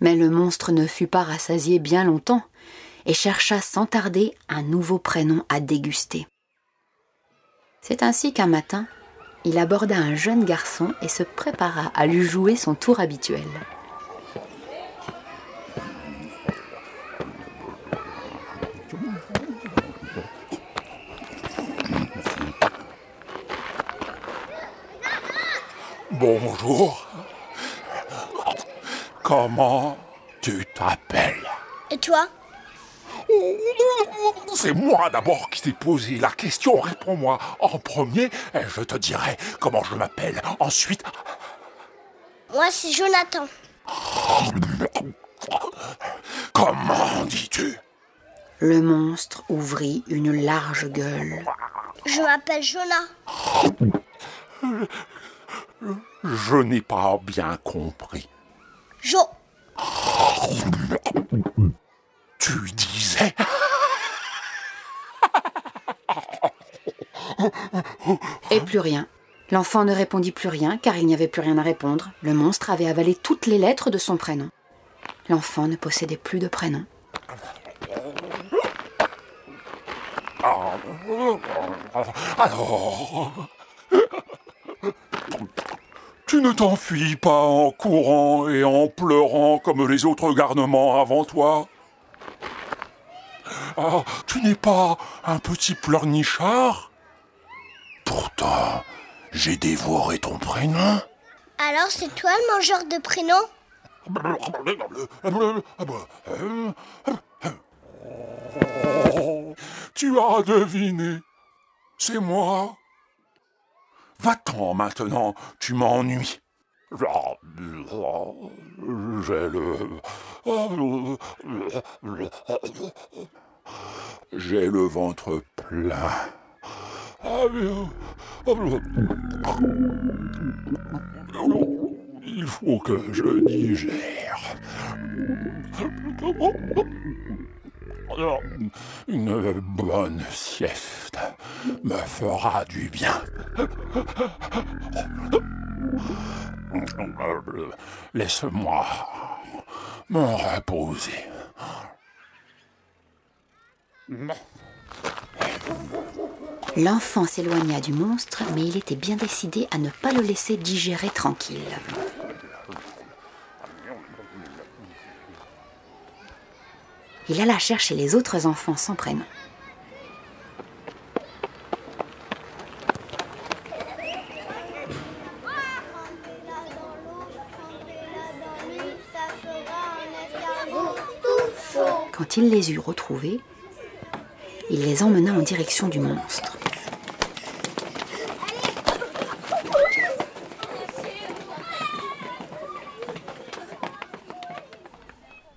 Mais le monstre ne fut pas rassasié bien longtemps et chercha sans tarder un nouveau prénom à déguster. C'est ainsi qu'un matin, il aborda un jeune garçon et se prépara à lui jouer son tour habituel. Bonjour. Comment tu t'appelles? Et toi? C'est moi d'abord qui t'ai posé la question. Réponds-moi en premier et je te dirai comment je m'appelle. Ensuite... Moi, c'est Jonathan. Comment dis-tu? Le monstre ouvrit une large gueule. Je m'appelle Jonah. Je n'ai pas bien compris. Jo. Tu disais... Et plus rien. L'enfant ne répondit plus rien, car il n'y avait plus rien à répondre. Le monstre avait avalé toutes les lettres de son prénom. L'enfant ne possédait plus de prénom. Alors... Tu ne t'enfuis pas en courant et en pleurant comme les autres garnements avant toi? Ah, tu n'es pas un petit pleurnichard? Pourtant, j'ai dévoré ton prénom. Alors, c'est toi le mangeur de prénoms? Tu as deviné. C'est moi. Va-t'en maintenant, tu m'ennuies. J'ai le ventre plein. Il faut que je digère. Une bonne sieste me fera du bien. Laisse-moi me reposer. L'enfant s'éloigna du monstre, mais il était bien décidé à ne pas le laisser digérer tranquille. Il alla chercher les autres enfants sans prénom. Quand il les eut retrouvés, il les emmena en direction du monstre.